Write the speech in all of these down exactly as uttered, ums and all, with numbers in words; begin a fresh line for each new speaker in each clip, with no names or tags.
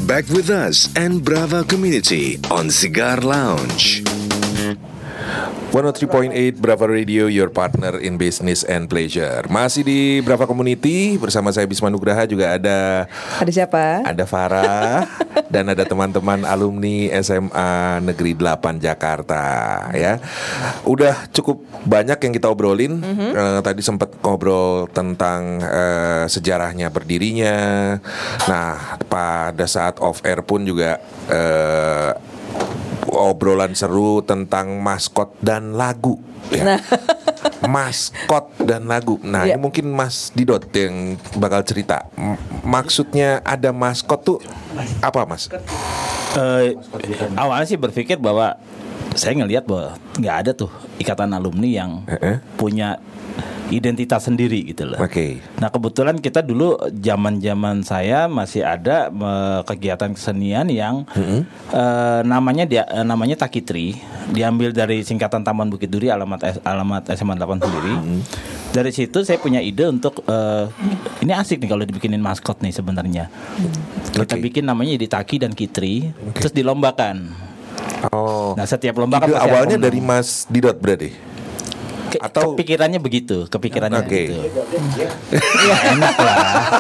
Back with us and Brava Community on Cigar Lounge.
one oh three point eight Brava Radio, your partner in business and pleasure. Masih di Brava Community bersama saya Bisma Nugraha, juga ada
Ada siapa?
Ada Farah dan ada teman-teman alumni S M A Negeri delapan Jakarta ya. Udah cukup banyak yang kita obrolin. Mm-hmm. uh, Tadi sempat ngobrol tentang uh, sejarahnya berdirinya. Nah, pada saat off air pun juga uh, obrolan seru tentang maskot dan lagu ya. Nah. Maskot dan lagu. Nah, yeah. Ini mungkin Mas Didot yang bakal cerita. M- Maksudnya ada maskot tuh apa, Mas?
Uh, awalnya sih berpikir bahwa saya ngelihat bahwa nggak ada tuh ikatan alumni yang uh-uh. punya identitas sendiri gitu loh.
Oke. Okay.
Nah, kebetulan kita dulu zaman-zaman saya masih ada uh, kegiatan kesenian yang mm-hmm. uh, namanya dia uh, namanya Takitri, diambil dari singkatan Taman Bukit Duri, alamat alamat S M A delapan sendiri. Mm-hmm. Dari situ saya punya ide untuk uh, ini asik nih kalau dibikinin maskot nih sebenarnya. Mm-hmm. Kita okay. bikin namanya jadi Taki dan Kitri, okay. terus dilombakan.
Oh.
Nah, setiap lomba kan
awalnya dari Mas Didot berarti.
Ke,
atau
kepikirannya begitu, kepikirannya
okay.
begitu. Ya enak lah.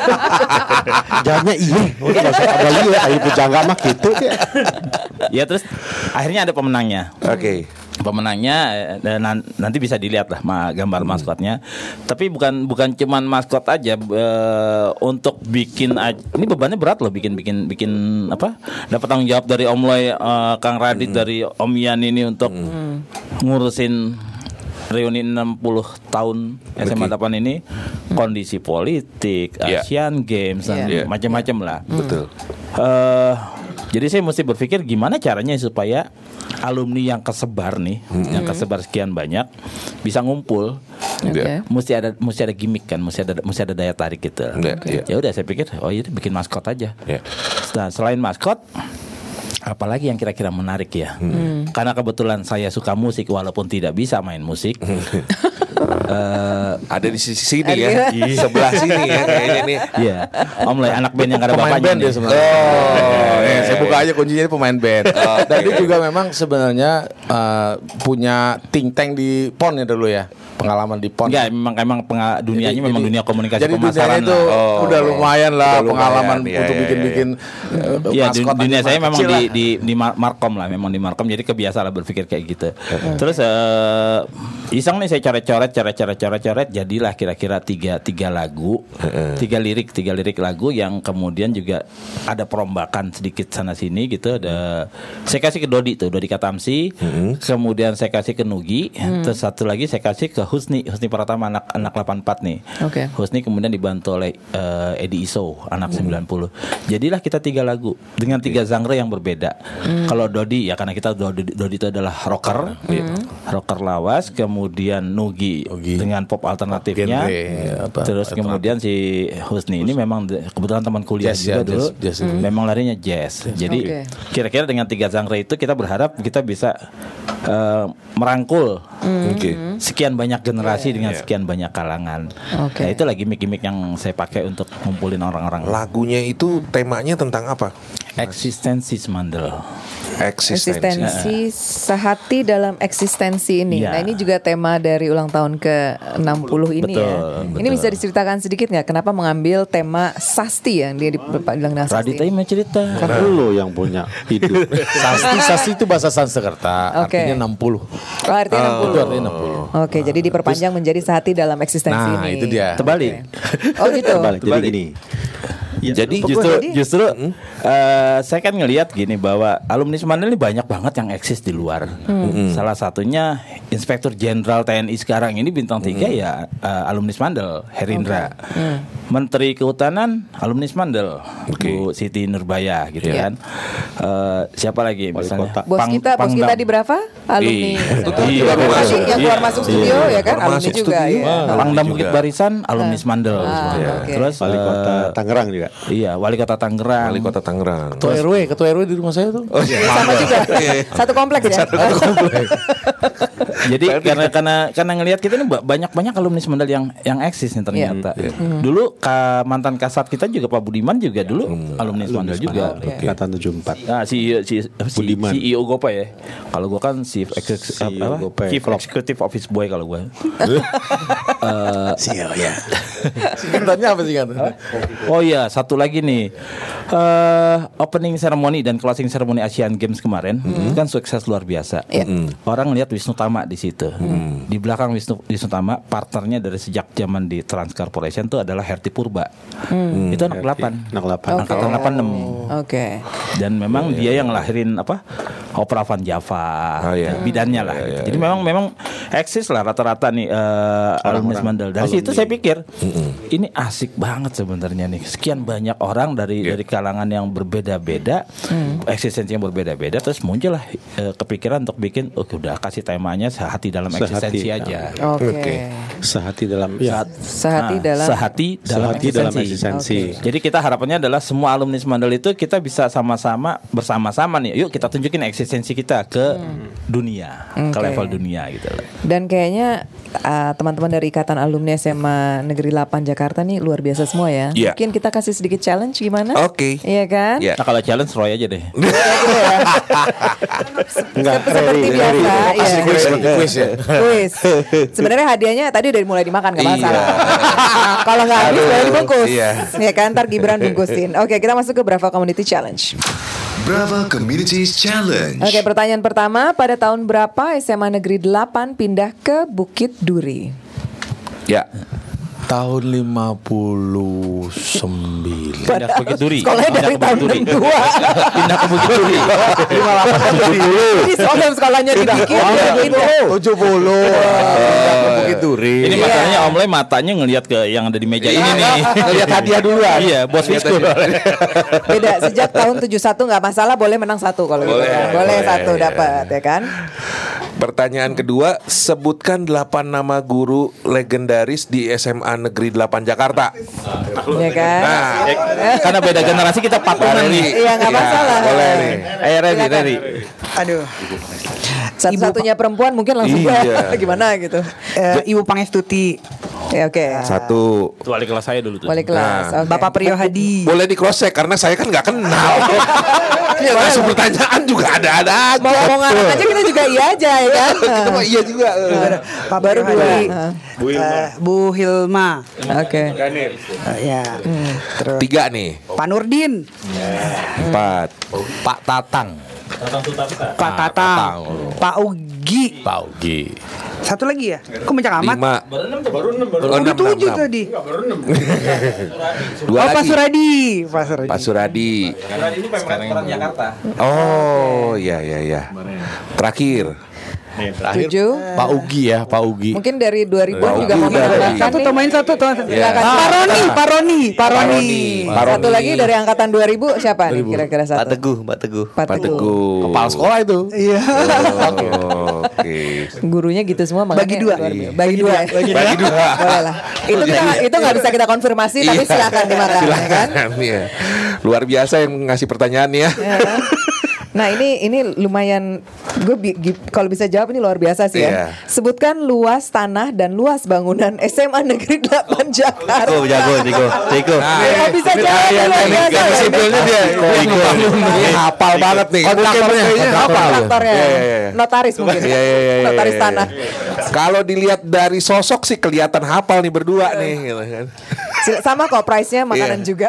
Jawabnya iya. Udah enggak usah tambah iya, ayo pujangga mah gitu ya.
Ya terus akhirnya ada pemenangnya.
Oke. Okay.
Pemenangnya dan nanti bisa dilihat lah gambar hmm. maskotnya. Tapi bukan bukan cuman maskot aja, e, untuk bikin ini bebannya berat loh, bikin bikin bikin apa? Dapat tanggung jawab dari Om Loy, e, Kang Radit, hmm. dari Om Yan ini untuk hmm. ngurusin reuni enam puluh tahun S M A delapan ini, kondisi politik, yeah. Asian Games dan yeah. macam-macam lah.
Betul.
Uh, jadi saya mesti berpikir gimana caranya supaya alumni yang kesebar nih, mm-hmm. yang kesebar sekian banyak bisa ngumpul.
Okay.
Mesti ada mesti ada gimmick kan, mesti ada mesti ada daya tarik gitu. Okay. Ya udah saya pikir, oh iya bikin maskot aja. Yeah. Nah, selain maskot, apalagi yang kira-kira menarik ya? Hmm. Karena kebetulan saya suka musik walaupun tidak bisa main musik. uh,
ada di sisi sini ya, di sebelah sini ya kayaknya nih.
Iya. Om Loy anak band yang gak ada
pemain
bapaknya.
Band dia sebenarnya. Oh, ya, saya buka aja kuncinya pemain band. Oh, dan dia juga memang sebenarnya uh, punya think tank di P O N ya dulu ya. Pengalaman di P O N.
Enggak, memang emang pengal- dunianya jadi, memang dunia komunikasi
jadi
pemasaran.
Jadi itu oh, udah lumayan lah udah pengalaman lumayan,
ya,
untuk
ya,
bikin-bikin
ya, uh, ya, dunia, dunia saya memang di, di di Markom lah, memang di Markom, jadi kebiasa lah berpikir kayak gitu. Hmm. Terus uh, iseng nih saya coret-coret, coret-coret, coret-coret, jadilah kira-kira tiga tiga lagu, hmm. tiga lirik, tiga lirik lagu yang kemudian juga ada perombakan sedikit sana sini gitu. Ada, saya kasih ke Dodi tuh, Dodi Katamsi, hmm. kemudian saya kasih ke Nugi, hmm. terus satu lagi saya kasih ke Husni, Husni Pratama anak anak delapan puluh empat nih.
Okay.
Husni kemudian dibantu oleh uh, Edi Iso anak hmm. sembilan puluh. Jadilah kita tiga lagu dengan tiga genre yang berbeda. Hmm. Kalau Dodi ya karena kita Dodi, Dodi itu adalah rocker, hmm. rocker lawas, kemudian Nugi Ogi. dengan pop alternatifnya. Genre, apa, terus alternatif. Kemudian si Husni ini memang kebetulan teman kuliah jazz, juga ya, dulu. Jazz, jazz, hmm. Memang larinya jazz. jazz. Jadi okay. kira-kira dengan tiga genre itu kita berharap kita bisa uh, merangkul hmm. okay. sekian banyak generasi yeah, dengan yeah. sekian banyak kalangan. Okay. Nah, itu lagi gimmick-gimmick yang saya pakai untuk ngumpulin orang-orang.
Lagunya itu temanya tentang apa?
Eksistensi Semandel.
Eksistensi, eksistensi sehati dalam eksistensi ini. Ya. Nah, ini juga tema dari ulang tahun ke enam puluh ini betul, ya. Betul. Ini bisa diceritakan sedikit nggak kenapa mengambil tema Sasti yang dia dibilang dengan Sasti?
Radita mau cerita.
Kan nah. dulu yang punya hidup. Sasti, Sasti itu bahasa Sanskerta, okay. artinya enam puluh.
Oh, artinya enam puluh.
Itu artinya enam puluh.
Oke, okay, nah, jadi diperpanjang terus, menjadi sehati dalam eksistensi
nah,
ini.
Nah, itu dia.
Terbalik.
Okay. Oh, gitu.
Terbalik. Jadi gini.
Ya, jadi justru justru uh, saya kan ngelihat gini bahwa alumni Semandel ini banyak banget yang eksis di luar. Hmm. Salah satunya Inspektur Jenderal T N I sekarang ini bintang tiga hmm. ya uh, alumni Semandel, Herindra. Okay. Hmm. Menteri Kehutanan alumni Semandel, okay. Bu Siti Nurbaya gitu yeah. kan. Uh, siapa lagi misalnya?
Bos
Pang,
kita, bos
Pangdam.
kita di berapa? Alumni.
Iya.
Yang keluar masuk studio ya kan, alumni juga ya.
Pangdam Bukit Barisan alumni Semandel. Terus
wali kota Tangerang juga.
Iya, wali kota Tangerang.
Wali kota Tangerang.
Ketua R W, ketua R W di rumah saya tuh.
Oh, iya. Sama juga. Satu kompleks ya.
Satu kompleks.
Jadi karena karena karena ngelihat kita ini banyak-banyak alumni Semandal yang yang eksis nih ternyata. Yeah. Yeah. Dulu ka, mantan kasat kita juga Pak Budiman juga dulu hmm. alumni Semandal juga.
Angkatan tujuh puluh empat. Nah,
si si si C E O Gopa ya. Kalau gua kan si Chief Executive Office Boy kalau gua. uh,
C E O ya. Singkatannya apa sih kan?
Oh iya, satu lagi nih. Uh, opening ceremony dan closing ceremony Asian Games kemarin mm-hmm. kan sukses luar biasa. Yeah. Mm. Orang lihat Wisnu Tama di situ. Mm. Di belakang Wisnu Wisnu Tama, partnernya dari sejak zaman di Trans Corporation itu adalah Herti Purba. Mm. Itu anak delapan.
Anak delapan.
Okay. Angkatan delapan enam.
Oke. Okay.
Dan memang yeah, dia yeah. yang lahirin apa? Opera Van Java. Oh, yeah. Bidannya lah. Yeah, yeah, Jadi yeah. memang memang eksis lah rata-rata nih uh, alumni Semandal. Dari alumni. Situ saya pikir mm-hmm. ini asik banget sebenarnya nih. Sekian banyak orang dari yeah. dari kalangan yang berbeda-beda, hmm. eksistensi yang berbeda-beda, terus muncullah e, kepikiran untuk bikin, oh udah kasih temanya sehati dalam sehati. Eksistensi aja.
Oke. Okay. Okay.
Sehati dalam ya.
Sehati
nah,
dalam
sehati dalam
sehati eksistensi. Dalam eksistensi.
Okay.
Jadi kita harapannya adalah semua alumni Semandal itu kita bisa sama-sama bersama-sama nih. Yuk kita tunjukin eksistensi kita ke hmm. dunia, okay. ke level dunia gitu loh.
Dan kayaknya uh, teman-teman dari Ikatan Alumni S M A Negeri delapan Jakarta nih luar biasa semua ya. Yeah. Mungkin kita kasih sedikit challenge gimana?
Oke. Okay.
Iya kan?
Yeah. Nah kalau challenge Roy aja deh.
Enggak, seperti biasa. Iya.
Kuis, kuis ya.
Kuis. Sebenarnya hadiahnya tadi udah mulai dimakan nggak masalah. Kalau nggak habis boleh dibungkus. Iya. Ya kan? Ntar Gibran bungkusin. Oke, kita masuk ke Brava Community Challenge.
Brava Community Challenge.
Oke, pertanyaan pertama, pada tahun berapa S M A Negeri delapan pindah ke Bukit Duri?
Ya.
Tahun lima puluh sembilan.
Pindah ke Bukit Duri.
Sekolahnya dari tahun enam puluh dua.
Pindah ke Bukit Duri.
lima puluh delapan tujuh puluh.
Jadi sekolah sekolahnya dibikin
tujuh puluh. Pindah ke Bukit Duri.
Ini masalahnya Om Le matanya ngelihat ke yang ada di meja ini nih.
Ngelihat hadiah duluan.
Iya, bos Wisnu.
Beda, sejak tahun tujuh puluh satu nggak masalah, boleh menang satu kalau gitu kan. Boleh satu dapat ya kan.
Pertanyaan kedua, sebutkan delapan nama guru legendaris di S M A Negeri delapan Jakarta.
Ya kan?
Nah,
karena beda generasi kita patungan nih.
Iya nggak masalah.
Ya, boleh nih.
Eh Redi, Redi.
Aduh.
Satu-satunya perempuan mungkin langsung
iya.
gimana gitu.
Uh, Ibu Pangestuti.
Ya oke. Okay.
Satu.
Itu wali kelas saya dulu tuh.
Wali kelas.
Nah.
Okay.
Bapak Priyo Hadi.
Boleh di cross check karena saya kan nggak kenal. Ya, langsung pertanyaan juga ada-ada aja.
Mau ngomong aja kita juga iya aja ya kan.
Kita mah iya juga.
Pak baru dua.
Bu Hilma.
Uh, Bu Hilma.
Oke.
Okay. Uh, ya. Hmm. Terus.
Tiga nih.
Pak Nurdin.
Empat.
Pak Tatang.
Pak Tatang. Pak Ugi.
Pak Ugi.
Satu lagi ya? Kok banyak amat?
Lima.
Baru enam tuh, baru enam.
Oh,
udah tujuh tadi.
Dua
oh,
lagi.
Pak Suradi. Pak Suradi.
Pak Suradi.
Karena ini pemerintahan Jakarta.
Oh, iya iya iya. Terakhir.
Terakhir
Tujuh.
Pak Ugi ya, Pak Ugi.
Mungkin dari dua ribuan
Pak
juga
Ugi
mau
dari-
menambahkan
Satu
nih.
tambahin satu tuh.
Silakan.
Pak Roni, Pak Roni, Pak Roni.
Pak
Satu
Roni.
lagi dari angkatan dua ribu siapa nih kira-kira satu?
Pak Teguh, Pak Teguh.
Pak
Pak
Teguh.
Teguh.
Kepala sekolah itu.
Iya.
Oh, Oke.
Gurunya gitu semua makanya
Bagi dua.
luar biasa. Bagi dua.
Bagi
Bagi dua.
Boleh lah. Itu kita itu nggak bisa kita konfirmasi tapi silakan dimakan ya kan.
Silakan ya. Luar biasa yang ngasih pertanyaan nih ya.
Ya. Nah ini ini lumayan gue bi- gi- kalau bisa jawab ini luar biasa sih ya.
Iya.
Sebutkan luas tanah dan luas bangunan S M A Negeri delapan Jakarta.
Jago, jago, Tiko. Tiko.
Ya, bisa jawab
yang
luar biasa.
yang simpelnya dia. Dia hafal banget nih.
Kontraktornya,
Hafal.
Kontraktornya.
Iya, iya, iya.
Notaris mungkin.
Iya, iya, iya, iya,
Notaris
iya.
tanah.
Kalau dilihat dari sosok sih kelihatan hafal nih berdua nih gitu kan.
Sil- Sama kok price-nya makanan
Iya.
juga.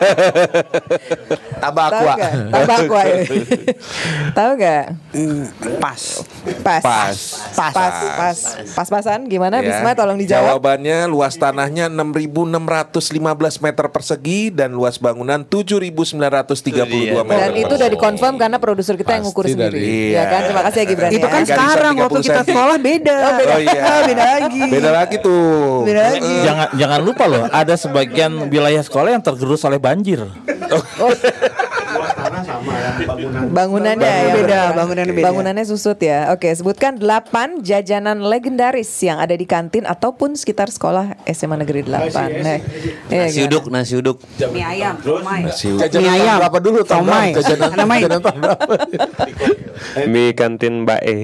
Tambah
Tahu
aqua.
gak? Tambah aqua ya. Tahu gak?
Pas.
Pas.
Pas.
Pas. Pas. Pas. Pas-pasan gimana?
Ya.
Bisma tolong dijawab.
Jawabannya luas tanahnya enam ribu enam ratus lima belas meter persegi dan luas bangunan tujuh ribu sembilan ratus tiga puluh dua meter.
Dan itu udah dikonfirm karena produser kita yang ngukur
Pasti
sendiri.
dari-
Iya kan? Terima kasih ya Gibran.
Itu
ya.
kan
Garisan
sekarang
tiga
waktu
puluh
kita
senti.
sekolah beda.
Oh iya.
Beda lagi.
Beda lagi tuh.
Beda lagi.
Jangan jangan lupa loh, ada sebagian wilayah sekolah yang tergerus oleh banjir.
Bangunannya ya
beda,
benar.
bangunannya beda.
Bangunannya susut ya. Oke, sebutkan delapan jajanan legendaris yang ada di kantin ataupun sekitar sekolah S M A Negeri delapan. Nah, iya,
Nasi
gimana?
uduk, nasi uduk.
Mie ayam, somai.
Jajanan
Mie ayam.
tahun berapa dulu? Tahun
Somai.
berapa? Jajanan,
Somai.
jajanan tahun berapa?
Mie kantin Mbak E.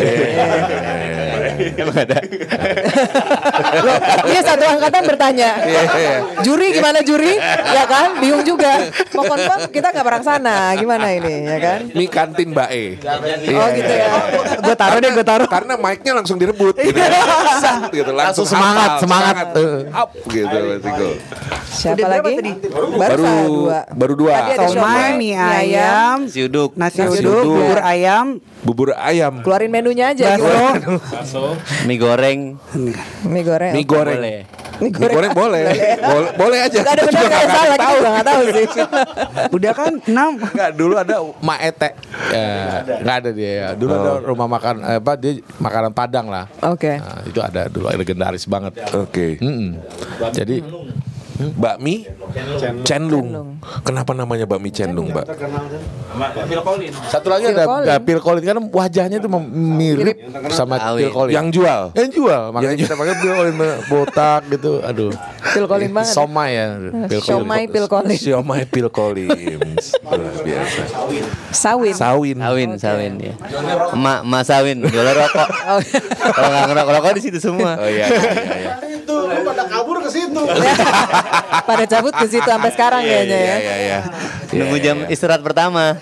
Emang ada.
Loh, ini satu angkatan bertanya. Juri gimana juri? Ya kan? Bingung juga. Mau konfirm kita nggak pernah sana. Gimana ini ya kan?
Mie kantin Mbak E.
Oh gitu ya.
Gue taruh deh, gue taruh.
Karena mic-nya langsung direbut gitu. Sat, gitu langsung
Langsung semangat,
hafal,
semangat.
Up gitu let's go.
Siapa
Udah berapa
lagi?
tadi?
Baru,
Baru
dua.
baru dua.
Tadi ada
Somai, mie ayam,
Nasi uduk.
nasi
Nasi
uduk,
uduk.
bubur ayam,
Bubur ayam.
Keluarin menunya aja.
bakso.
Mie goreng.
Mie goreng.
Mie goreng.
Boleh.
Mie
Mie goreng boleh. Boleh, boleh aja.
Gak ada
Kita
benar
juga
gak ada
nggak
salah. Kita
tahu.
juga gak tahu sih.
Udah kan enam.
Enggak, dulu ada Mak Ete. Ya, enggak ada dia ya. Dulu ada rumah makan eh, apa dia makanan Padang lah.
Oke.
Nah, itu ada dulu legendaris banget.
Oke.
Mm-mm. Jadi
Bakmi Cenlung. Kenapa namanya bakmi Cenlung, Mbak?
satu lagi
Phil
ada
Collins.
ada Phil Collins kan wajahnya tuh mirip sama
Awin.
Phil Collins.
Yang jual.
Yang jual, makanya kita pakai Phil Collins botak gitu. Aduh.
Phil Collins banget.
Somai ya. Phil
Somai Phil Collins.
Siomay Phil Collins. Luar biasa.
Sawin.
Sawin.
Sawin, sawin ya. Emak, emak sawin, jual rokok.
Oh.
Kalau nggak ngerokok rokok di situ semua.
Oh iya, iya, iya.
Pada cabut ke situ sampai sekarang kayaknya ya.
Iya, iya, iya.
Nunggu jam istirahat pertama.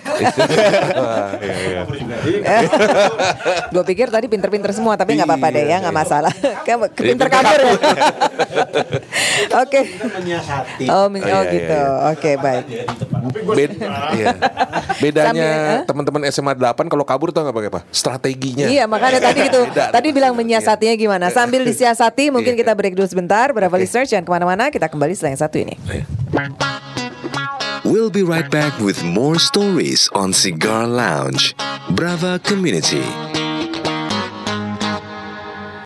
Gue pikir tadi pinter-pinter semua, tapi nggak apa-apa deh ya, nggak masalah. Kamu pinter kabur ya. Oke. Oh, min- oh
iya,
gitu.
iya.
Oke baik.
Bed- iya. Bedanya
Sambil, eh?
teman-teman S M A delapan kalau kabur tuh nggak pakai apa? Strateginya.
Iya makanya tadi gitu.
Beda.
Tadi bilang menyiasatinya gimana. Sambil disiasati mungkin
Iya.
kita break dulu sebentar. Berapa listeners jangan kemana-mana. Kita kembali setelah yang satu ini.
We'll be right back with more stories on Cigar Lounge. Brava Community.